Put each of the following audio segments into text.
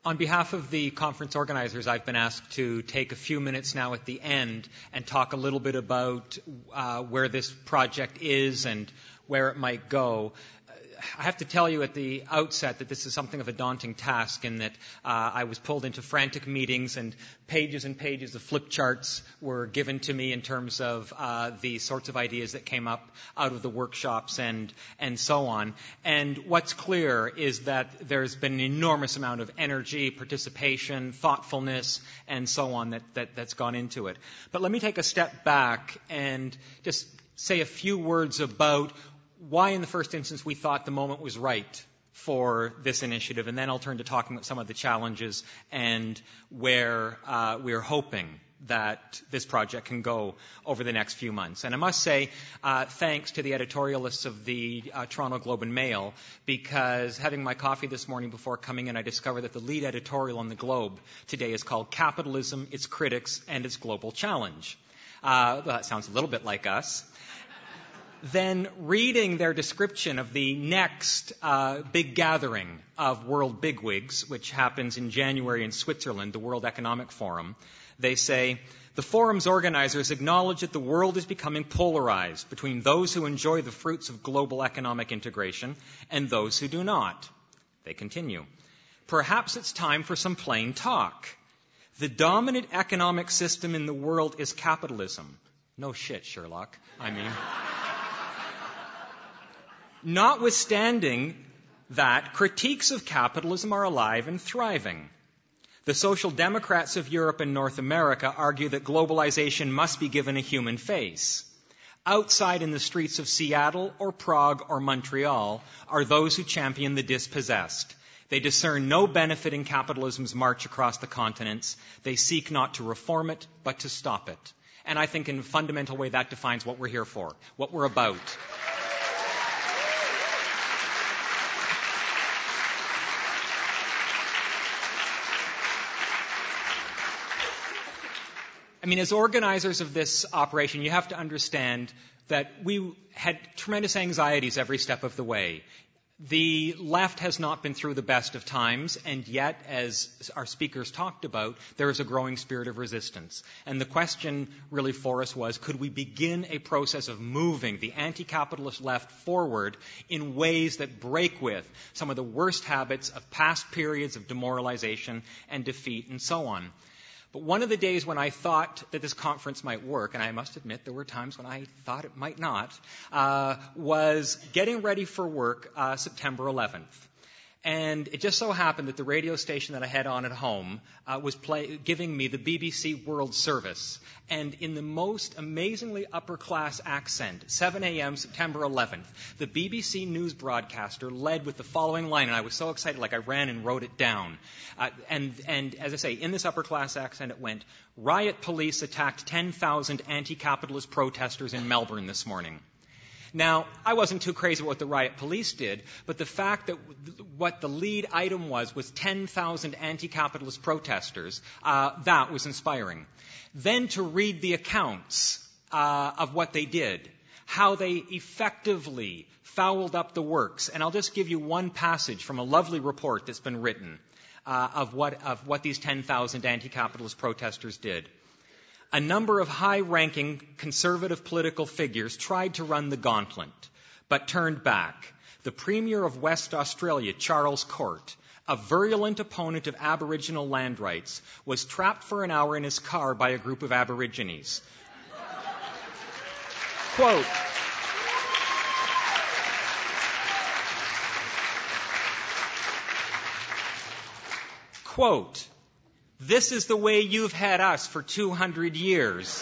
On behalf of the conference organizers, I've been asked to take a few minutes now at the end and talk a little bit about where this project is and where it might go. I have to tell you at the outset that this is something of a daunting task in that I was pulled into frantic meetings and pages of flip charts were given to me in terms of the sorts of ideas that came up out of the workshops and so on. And what's clear is that there's been an enormous amount of energy, participation, thoughtfulness, and so on that's gone into it. But let me take a step back and just say a few words about why, in the first instance, we thought the moment was right for this initiative, and then I'll turn to talking about some of the challenges and where we're hoping that this project can go over the next few months. And I must say, thanks to the editorialists of the Toronto Globe and Mail, because having my coffee this morning before coming in, I discovered that the lead editorial on the Globe today is called Capitalism, Its Critics, and Its Global Challenge. Well, that sounds a little bit like us. Then reading their description of the next big gathering of world bigwigs, which happens in January in Switzerland, the World Economic Forum, they say, the forum's organizers acknowledge that the world is becoming polarized between those who enjoy the fruits of global economic integration and those who do not. They continue, perhaps it's time for some plain talk. The dominant economic system in the world is capitalism. No shit, Sherlock. I mean... Notwithstanding that, critiques of capitalism are alive and thriving. The Social Democrats of Europe and North America argue that globalization must be given a human face. Outside in the streets of Seattle or Prague or Montreal are those who champion the dispossessed. They discern no benefit in capitalism's march across the continents. They seek not to reform it, but to stop it. And I think in a fundamental way that defines what we're here for, what we're about. I mean, as organizers of this operation, you have to understand that we had tremendous anxieties every step of the way. The left has not been through the best of times, and yet, as our speakers talked about, there is a growing spirit of resistance. And the question really for us was, could we begin a process of moving the anti-capitalist left forward in ways that break with some of the worst habits of past periods of demoralization and defeat and so on? But one of the days when I thought that this conference might work, and I must admit there were times when I thought it might not, was getting ready for work September 11th. And it just so happened that the radio station that I had on at home was giving me the BBC World Service. And in the most amazingly upper-class accent, 7 a.m., September 11th, the BBC news broadcaster led with the following line, and I was so excited, like I ran and wrote it down. And as I say, in this upper-class accent it went, riot police attacked 10,000 anti-capitalist protesters in Melbourne this morning. Now, I wasn't too crazy about what the riot police did, but the fact that what the lead item was 10,000 anti-capitalist protesters, that was inspiring. Then to read the accounts of what they did, how they effectively fouled up the works. And I'll just give you one passage from a lovely report that's been written of what these 10,000 anti-capitalist protesters did. A number of high-ranking conservative political figures tried to run the gauntlet, but turned back. The Premier of West Australia, Charles Court, a virulent opponent of Aboriginal land rights, was trapped for an hour in his car by a group of Aborigines. Quote, quote, this is the way you've had us for 200 years.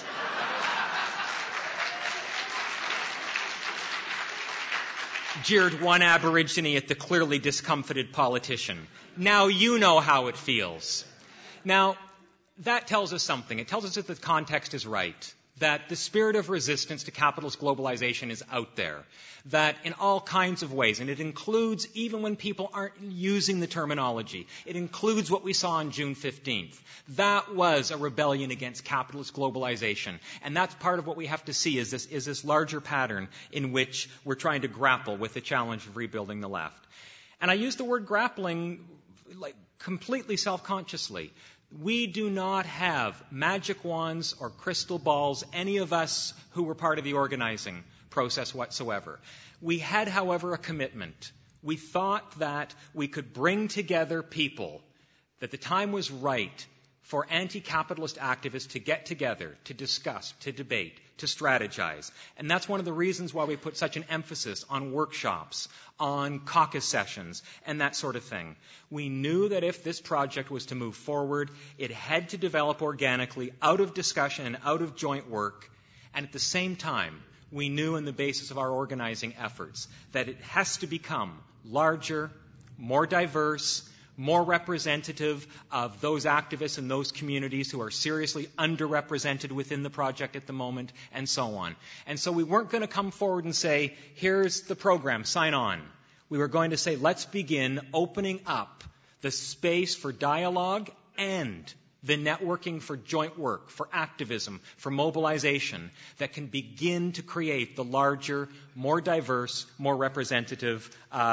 Jeered one Aborigine at the clearly discomfited politician. Now you know how it feels. Now, that tells us something. It tells us that the context is right, that the spirit of resistance to capitalist globalization is out there, that in all kinds of ways, and it includes even when people aren't using the terminology, it includes what we saw on June 15th. That was a rebellion against capitalist globalization. And that's part of what we have to see is this larger pattern in which we're trying to grapple with the challenge of rebuilding the left. And I use the word grappling like completely self-consciously. We do not have magic wands or crystal balls, any of us who were part of the organizing process whatsoever. We had, however, a commitment. We thought that we could bring together people, that the time was right for anti-capitalist activists to get together, to discuss, to debate, to strategize. And that's one of the reasons why we put such an emphasis on workshops, on caucus sessions, and that sort of thing. We knew that if this project was to move forward, it had to develop organically out of discussion and out of joint work. And at the same time, we knew in the basis of our organizing efforts that it has to become larger, more diverse, more representative of those activists and those communities who are seriously underrepresented within the project at the moment, and so on. And so we weren't going to come forward and say, here's the program, sign on. We were going to say, let's begin opening up the space for dialogue and the networking for joint work, for activism, for mobilization that can begin to create the larger, more diverse, more representative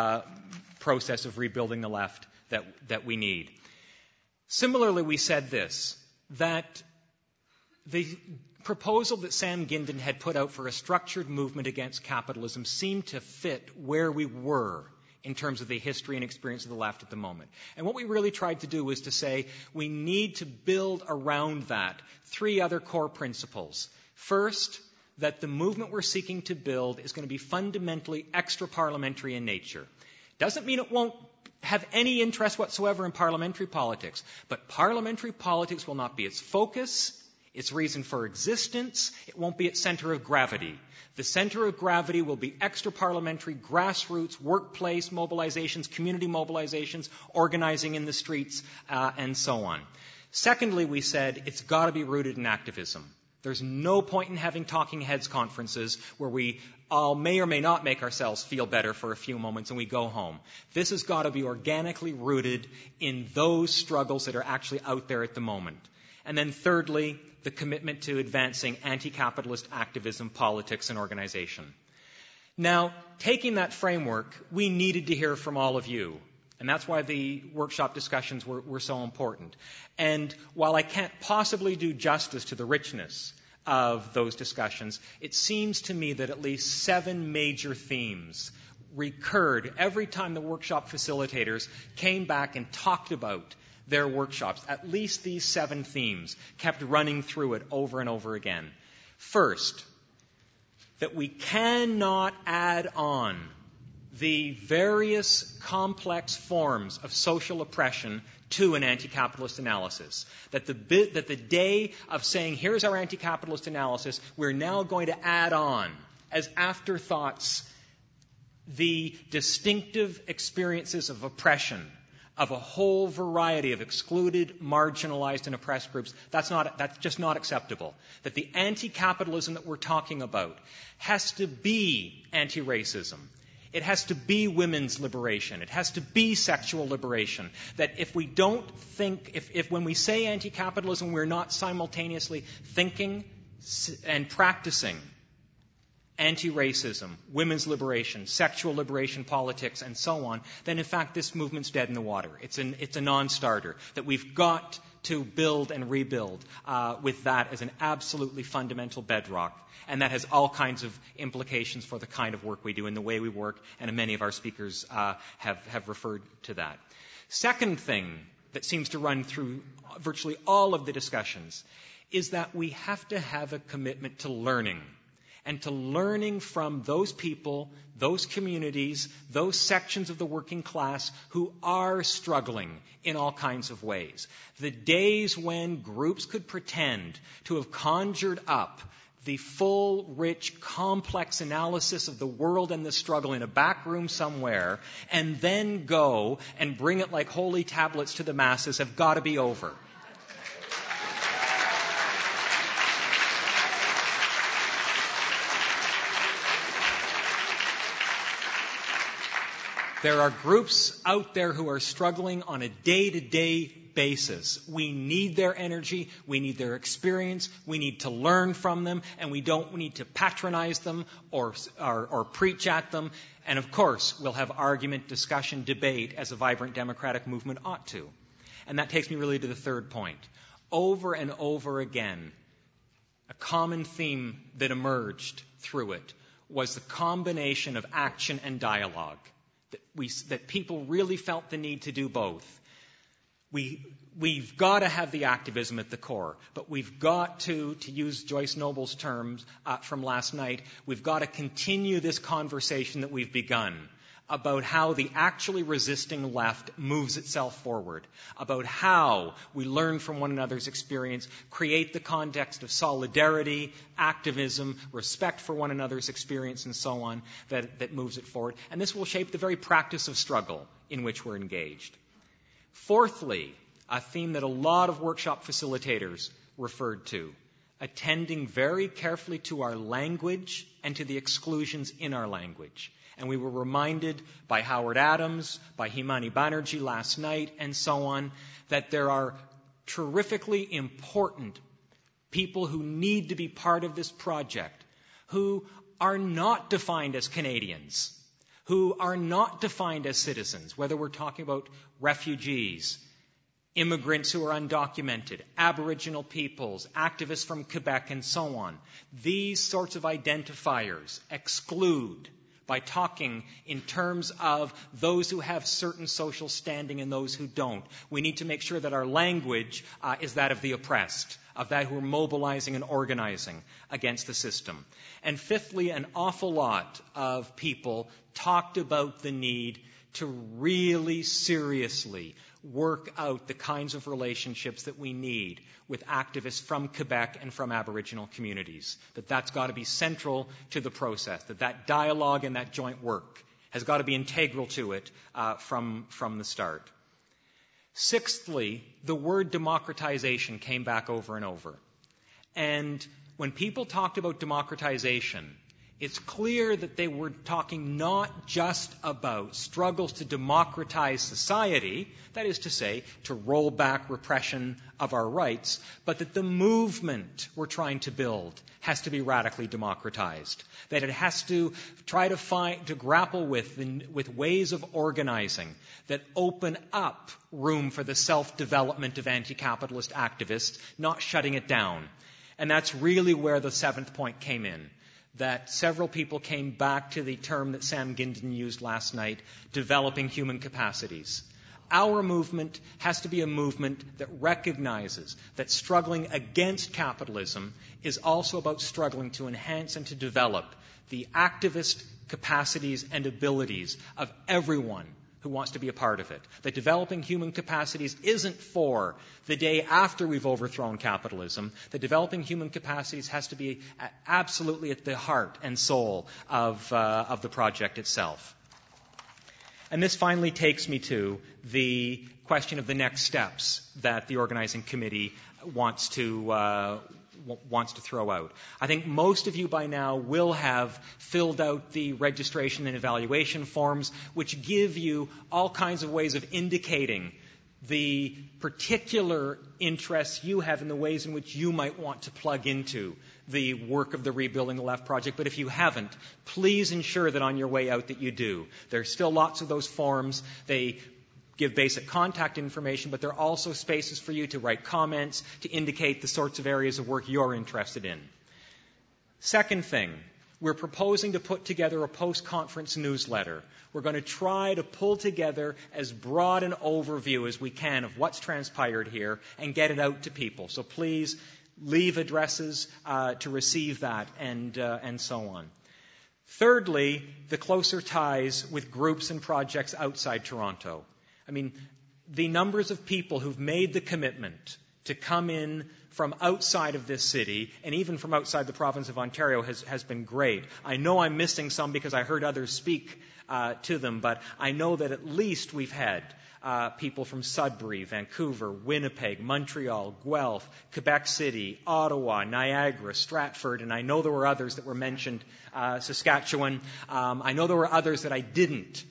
process of rebuilding the left that we need. Similarly, we said this, that the proposal that Sam Gindin had put out for a structured movement against capitalism seemed to fit where we were in terms of the history and experience of the left at the moment. And what we really tried to do was to say we need to build around that three other core principles. First, that the movement we're seeking to build is going to be fundamentally extra-parliamentary in nature. Doesn't mean it won't have any interest whatsoever in parliamentary politics, but parliamentary politics will not be its focus, its reason for existence. It won't be its center of gravity. The center of gravity will be extra-parliamentary, grassroots, workplace mobilizations, community mobilizations, organizing in the streets, and so on. Secondly, we said it's got to be rooted in activism. There's no point in having talking heads conferences where we all may or may not make ourselves feel better for a few moments and we go home. This has got to be organically rooted in those struggles that are actually out there at the moment. And then thirdly, the commitment to advancing anti-capitalist activism, politics, and organization. Now, taking that framework, we needed to hear from all of you. And that's why the workshop discussions were so important. And while I can't possibly do justice to the richness of those discussions, it seems to me that at least 7 major themes recurred every time the workshop facilitators came back and talked about their workshops. At least these 7 themes kept running through it over and over again. First, that we cannot add on the various complex forms of social oppression to an anti-capitalist analysis. That the day of saying, here's our anti-capitalist analysis, we're now going to add on, as afterthoughts, the distinctive experiences of oppression of a whole variety of excluded, marginalized, and oppressed groups. That's just not acceptable. That the anti-capitalism that we're talking about has to be anti-racism. It has to be women's liberation. It has to be sexual liberation. That if we don't think, if when we say anti-capitalism, we're not simultaneously thinking and practicing anti-racism, women's liberation, sexual liberation, politics, and so on, then in fact this movement's dead in the water. It's a non-starter. That we've got to build and rebuild with that as an absolutely fundamental bedrock. And that has all kinds of implications for the kind of work we do and the way we work, and many of our speakers have referred to that. Second thing that seems to run through virtually all of the discussions is that we have to have a commitment to learning, and to learning from those people, those communities, those sections of the working class who are struggling in all kinds of ways. The days when groups could pretend to have conjured up the full, rich, complex analysis of the world and the struggle in a back room somewhere, and then go and bring it like holy tablets to the masses have got to be over. There are groups out there who are struggling on a day-to-day basis. We need their energy, we need their experience, we need to learn from them, and we don't need to patronize them or preach at them. And of course, we'll have argument, discussion, debate as a vibrant democratic movement ought to. And that takes me really to the third point. Over and over again, a common theme that emerged through it was the combination of action and dialogue, that people really felt the need to do both. We've got to have the activism at the core, but we've got to use Joyce Noble's terms from last night, we've got to continue this conversation that we've begun about how the actually resisting left moves itself forward, about how we learn from one another's experience, create the context of solidarity, activism, respect for one another's experience, and so on, that moves it forward. And this will shape the very practice of struggle in which we're engaged. Fourthly, a theme that a lot of workshop facilitators referred to, attending very carefully to our language and to the exclusions in our language. And we were reminded by Howard Adams, by Himani Banerjee last night, and so on, that there are terrifically important people who need to be part of this project, who are not defined as Canadians, who are not defined as citizens, whether we're talking about refugees, immigrants who are undocumented, Aboriginal peoples, activists from Quebec, and so on. These sorts of identifiers exclude by talking in terms of those who have certain social standing and those who don't. We need to make sure that our language is that of the oppressed, of that who are mobilizing and organizing against the system. And fifthly, an awful lot of people talked about the need to really seriously work out the kinds of relationships that we need with activists from Quebec and from Aboriginal communities. That's got to be central to the process, that dialogue and that joint work has got to be integral to it from the start. Sixthly, the word democratization came back over and over. And when people talked about democratization, it's clear that they were talking not just about struggles to democratize society, that is to say, to roll back repression of our rights, but that the movement we're trying to build has to be radically democratized, that it has to try to grapple with ways of organizing that open up room for the self-development of anti-capitalist activists, not shutting it down. And that's really where the seventh point came in, that several people came back to the term that Sam Gindin used last night, developing human capacities. Our movement has to be a movement that recognizes that struggling against capitalism is also about struggling to enhance and to develop the activist capacities and abilities of everyone who wants to be a part of it. That developing human capacities isn't for the day after we've overthrown capitalism. That developing human capacities has to be absolutely at the heart and soul of the project itself. And this finally takes me to the question of the next steps that the organizing committee wants to throw out. I think most of you by now will have filled out the registration and evaluation forms, which give you all kinds of ways of indicating the particular interests you have in the ways in which you might want to plug into the work of the Rebuilding the Left project. But if you haven't, please ensure that on your way out that you do. There's still lots of those forms. They give basic contact information, but there are also spaces for you to write comments, to indicate the sorts of areas of work you're interested in. Second thing, we're proposing to put together a post-conference newsletter. We're going to try to pull together as broad an overview as we can of what's transpired here and get it out to people. So please leave addresses to receive that and so on. Thirdly, the closer ties with groups and projects outside Toronto. I mean, the numbers of people who've made the commitment to come in from outside of this city and even from outside the province of Ontario has been great. I know I'm missing some because I heard others speak to them, but I know that at least we've had people from Sudbury, Vancouver, Winnipeg, Montreal, Guelph, Quebec City, Ottawa, Niagara, Stratford, and I know there were others that were mentioned, Saskatchewan. I know there were others that I didn't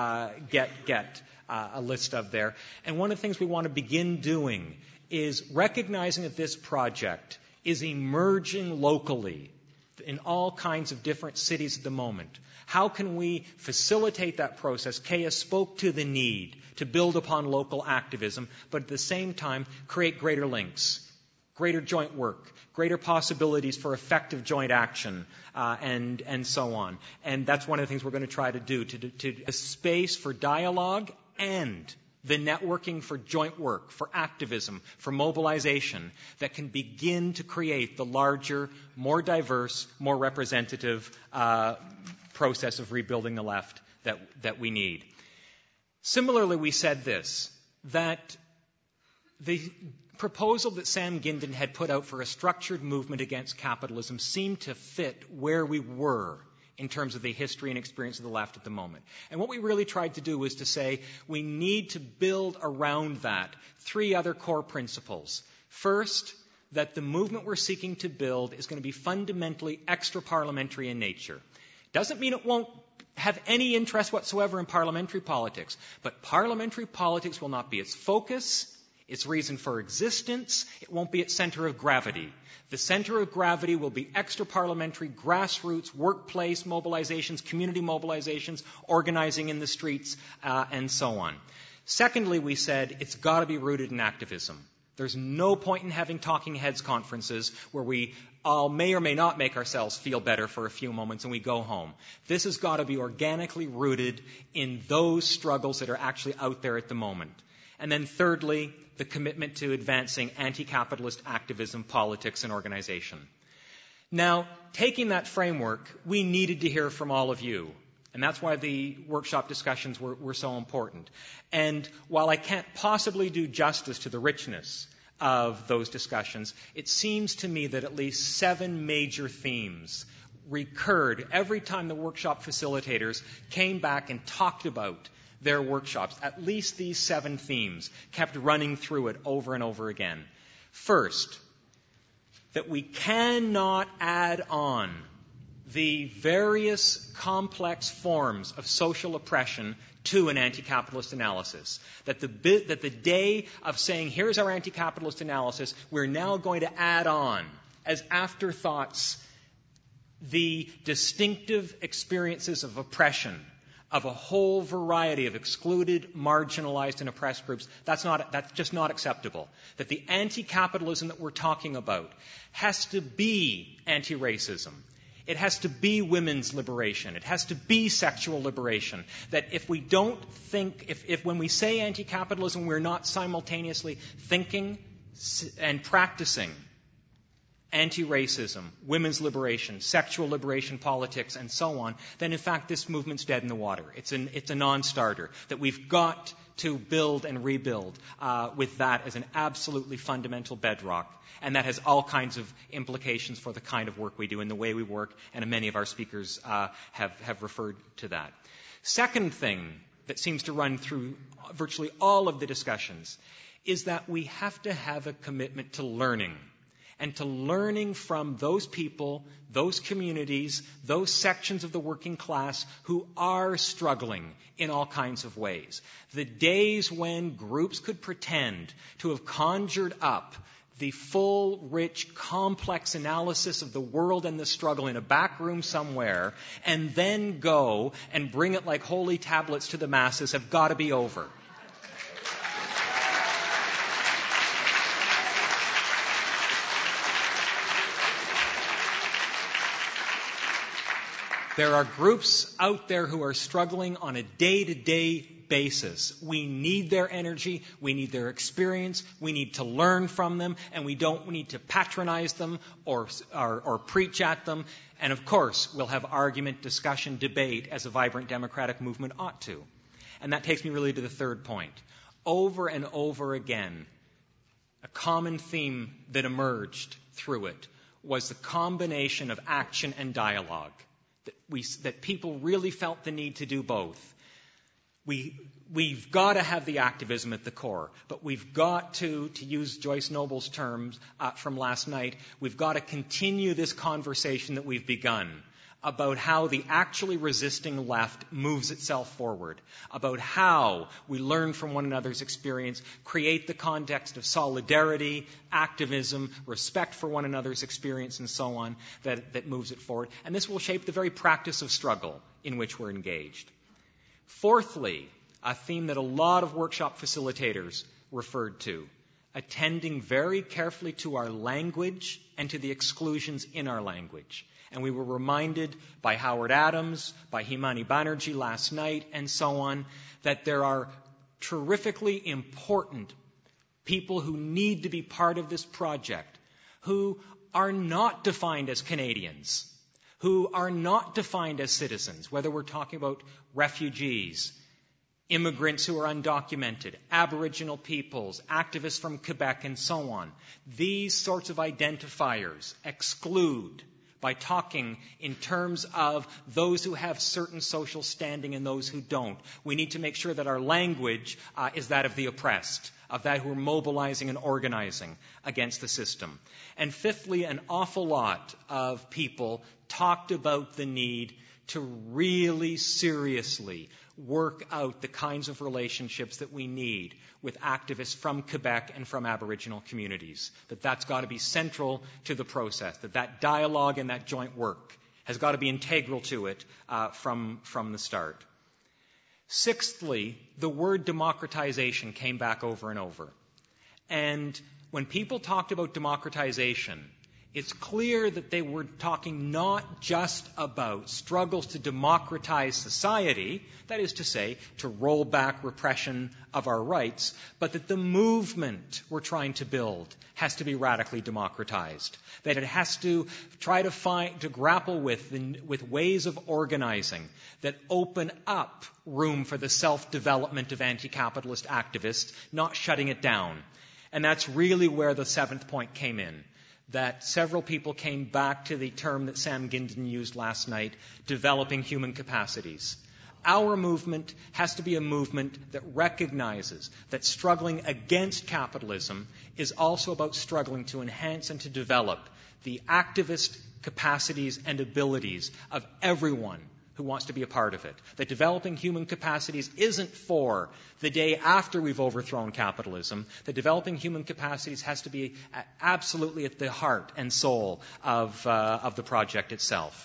get a list of there. And one of the things we want to begin doing is recognizing that this project is emerging locally in all kinds of different cities at the moment. How can we facilitate that process? Kea spoke to the need to build upon local activism, but at the same time create greater links, greater joint work, greater possibilities for effective joint action, and so on. And that's one of the things we're going to try to do, to a space for dialogue and the networking for joint work, for activism, for mobilization that can begin to create the larger, more diverse, more representative process of rebuilding the left that we need. Similarly, we said this, that the proposal that Sam Gindin had put out for a structured movement against capitalism seemed to fit where we were in terms of the history and experience of the left at the moment. And what we really tried to do was to say we need to build around that three other core principles. First, that the movement we're seeking to build is going to be fundamentally extra-parliamentary in nature. Doesn't mean it won't have any interest whatsoever in parliamentary politics, but parliamentary politics will not be its focus, its reason for existence. It won't be its center of gravity. The center of gravity will be extra-parliamentary, grassroots, workplace mobilizations, community mobilizations, organizing in the streets, and so on. Secondly, we said it's got to be rooted in activism. There's no point in having talking heads conferences where we all may or may not make ourselves feel better for a few moments and we go home. This has got to be organically rooted in those struggles that are actually out there at the moment. And then thirdly, the commitment to advancing anti-capitalist activism, politics, and organization. Now, taking that framework, we needed to hear from all of you. And that's why the workshop discussions were so important. And while I can't possibly do justice to the richness of those discussions, it seems to me that at least 7 major themes recurred every time the workshop facilitators came back and talked about their workshops. At least these 7 themes kept running through it over and over again. First, that we cannot add on the various complex forms of social oppression to an anti-capitalist analysis. That the day of saying, here's our anti-capitalist analysis, we're now going to add on, as afterthoughts, the distinctive experiences of oppression of a whole variety of excluded, marginalized, and oppressed groups. That's just not acceptable. That the anti-capitalism that we're talking about has to be anti-racism. It has to be women's liberation. It has to be sexual liberation. That if we don't think, if when we say anti-capitalism, we're not simultaneously thinking and practicing anti-racism, women's liberation, sexual liberation, politics, and so on, then in fact this movement's dead in the water. It's a non-starter. That we've got to build and rebuild with that as an absolutely fundamental bedrock. And that has all kinds of implications for the kind of work we do and the way we work, and many of our speakers have referred to that. Second thing that seems to run through virtually all of the discussions is that we have to have a commitment to learning, and to learning from those people, those communities, those sections of the working class who are struggling in all kinds of ways. The days when groups could pretend to have conjured up the full, rich, complex analysis of the world and the struggle in a back room somewhere, and then go and bring it like holy tablets to the masses have got to be over. There are groups out there who are struggling on a day-to-day basis. We need their energy, we need their experience, we need to learn from them, and we don't need to patronize them or preach at them. And of course, we'll have argument, discussion, debate as a vibrant democratic movement ought to. And that takes me really to the third point. Over and over again, a common theme that emerged through it was the combination of action and dialogue. That people really felt the need to do both. We've got to have the activism at the core, but we've got to use Joyce Noble's terms from last night, we've got to continue this conversation that we've begun about how the actually resisting left moves itself forward, about how we learn from one another's experience, create the context of solidarity, activism, respect for one another's experience, and so on, that moves it forward. And this will shape the very practice of struggle in which we're engaged. Fourthly, a theme that a lot of workshop facilitators referred to, attending very carefully to our language and to the exclusions in our language. And we were reminded by Howard Adams, by Himani Banerjee last night, and so on, that there are terrifically important people who need to be part of this project, who are not defined as Canadians, who are not defined as citizens, whether we're talking about refugees, immigrants who are undocumented, Aboriginal peoples, activists from Quebec, and so on. These sorts of identifiers exclude by talking in terms of those who have certain social standing and those who don't. We need to make sure that our language is that of the oppressed, of that who are mobilizing and organizing against the system. And fifthly, an awful lot of people talked about the need to really seriously work out the kinds of relationships that we need with activists from Quebec and from Aboriginal communities. That's got to be central to the process, that dialogue and that joint work has got to be integral to it from the start. Sixthly, the word democratization came back over and over. And when people talked about democratization, it's clear that they were talking not just about struggles to democratize society, that is to say, to roll back repression of our rights, but that the movement we're trying to build has to be radically democratized, that it has to try to grapple with ways of organizing that open up room for the self-development of anti-capitalist activists, not shutting it down. And that's really where the seventh point came in, that several people came back to the term that Sam Gindin used last night, developing human capacities. Our movement has to be a movement that recognizes that struggling against capitalism is also about struggling to enhance and to develop the activist capacities and abilities of everyone who wants to be a part of it. That developing human capacities isn't for the day after we've overthrown capitalism. That developing human capacities has to be absolutely at the heart and soul of the project itself.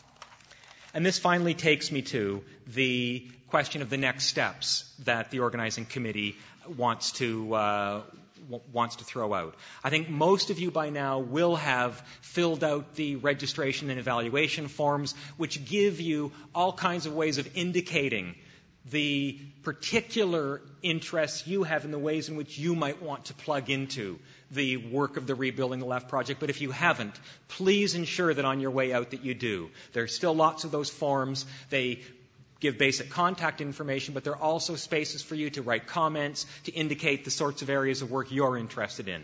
And this finally takes me to the question of the next steps that the organizing committee wants to throw out. I think most of you by now will have filled out the registration and evaluation forms, which give you all kinds of ways of indicating the particular interests you have in the ways in which you might want to plug into the work of the Rebuilding the Left project. But if you haven't, please ensure that on your way out that you do. There are still lots of those forms. They give basic contact information, but there are also spaces for you to write comments, to indicate the sorts of areas of work you're interested in.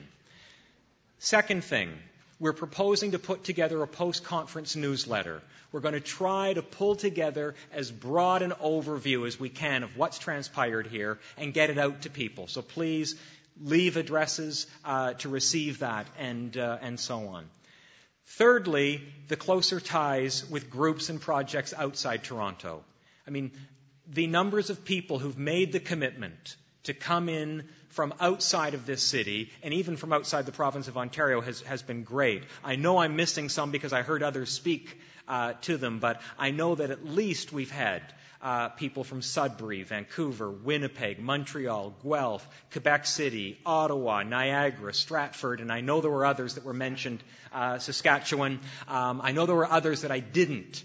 Second thing, we're proposing to put together a post-conference newsletter. We're going to try to pull together as broad an overview as we can of what's transpired here and get it out to people. So please leave addresses to receive that and so on. Thirdly, the closer ties with groups and projects outside Toronto. I mean, the numbers of people who've made the commitment to come in from outside of this city and even from outside the province of Ontario has been great. I know I'm missing some because I heard others speak to them, but I know that at least we've had people from Sudbury, Vancouver, Winnipeg, Montreal, Guelph, Quebec City, Ottawa, Niagara, Stratford, and I know there were others that were mentioned, Saskatchewan. I know there were others that I didn't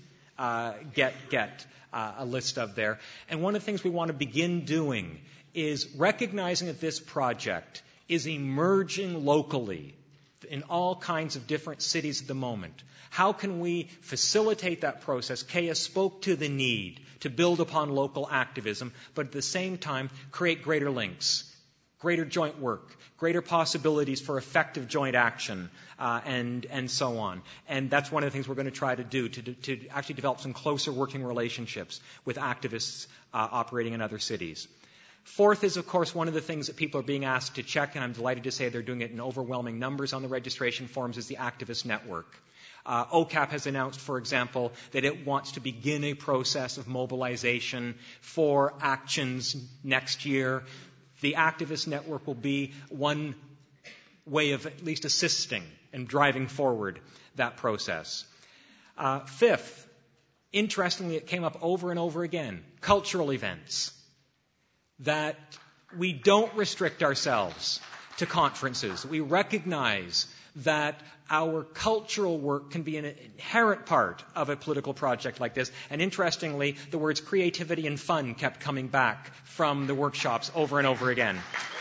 get a list of there. And one of the things we want to begin doing is recognizing that this project is emerging locally in all kinds of different cities at the moment. How can we facilitate that process? Kaya spoke to the need to build upon local activism, but at the same time create greater links, greater joint work, greater possibilities for effective joint action, and so on. And that's one of the things we're going to try to do, to actually develop some closer working relationships with activists operating in other cities. Fourth is, of course, one of the things that people are being asked to check, and I'm delighted to say they're doing it in overwhelming numbers on the registration forms, is the activist network. OCAP has announced, for example, that it wants to begin a process of mobilization for actions next year. The activist network will be one way of at least assisting and driving forward that process. Fifth, interestingly, it came up over and over again, cultural events. That we don't restrict ourselves to conferences. We recognize that our cultural work can be an inherent part of a political project like this. And interestingly, the words creativity and fun kept coming back from the workshops over and over again.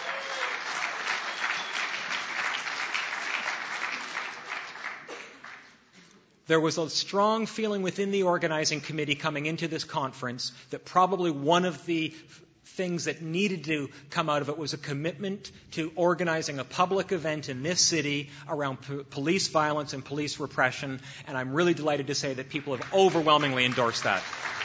There was a strong feeling within the organizing committee coming into this conference that probably one of the things that needed to come out of it was a commitment to organizing a public event in this city around police violence and police repression, and I'm really delighted to say that people have overwhelmingly endorsed that.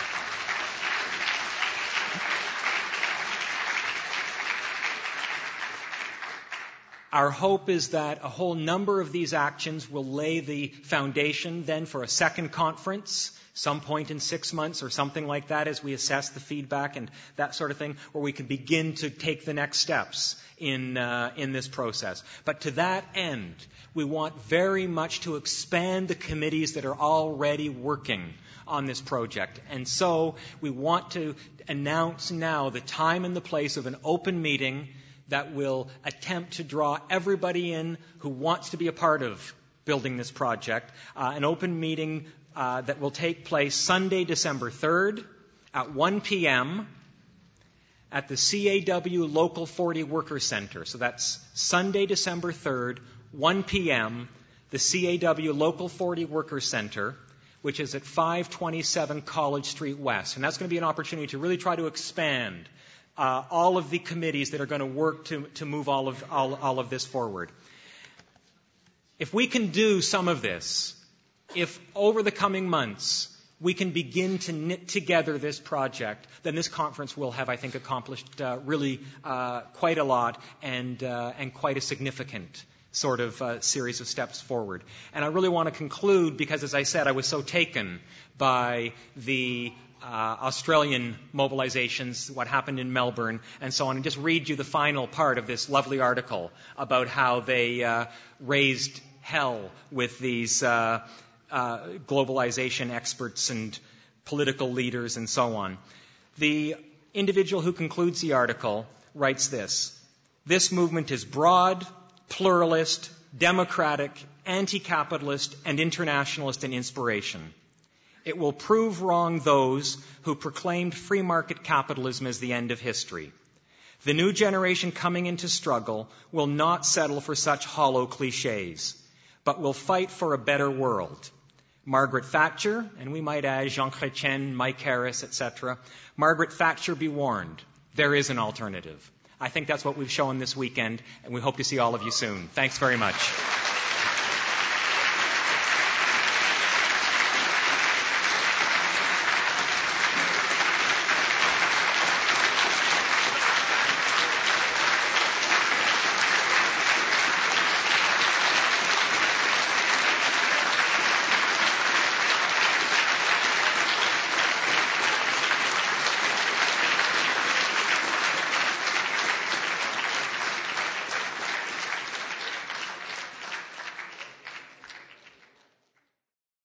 Our hope is that a whole number of these actions will lay the foundation then for a second conference, some point in 6 months or something like that, as we assess the feedback and that sort of thing, where we can begin to take the next steps in this process. But to that end, we want very much to expand the committees that are already working on this project. And so we want to announce now the time and the place of an open meeting that will attempt to draw everybody in who wants to be a part of building this project. An open meeting that will take place Sunday, December 3rd at 1 p.m. at the CAW Local 40 Worker Center. So that's Sunday, December 3rd, 1 p.m., the CAW Local 40 Worker Center, which is at 527 College Street West. And that's going to be an opportunity to really try to expand all of the committees that are going to work to move all of this forward. If we can do some of this, if over the coming months we can begin to knit together this project, then this conference will have, I think, accomplished really quite a lot and quite a significant sort of series of steps forward. And I really want to conclude because, as I said, I was so taken by the Australian mobilizations, what happened in Melbourne, and so on, and just read you the final part of this lovely article about how they raised hell with these globalization experts and political leaders and so on. The individual who concludes the article writes this: "This movement is broad, pluralist, democratic, anti-capitalist, and internationalist in inspiration. It will prove wrong those who proclaimed free market capitalism as the end of history. The new generation coming into struggle will not settle for such hollow cliches, but will fight for a better world. Margaret Thatcher," and we might add Jean Chrétien, Mike Harris, etc., "Margaret Thatcher, be warned, there is an alternative." I think that's what we've shown this weekend, and we hope to see all of you soon. Thanks very much.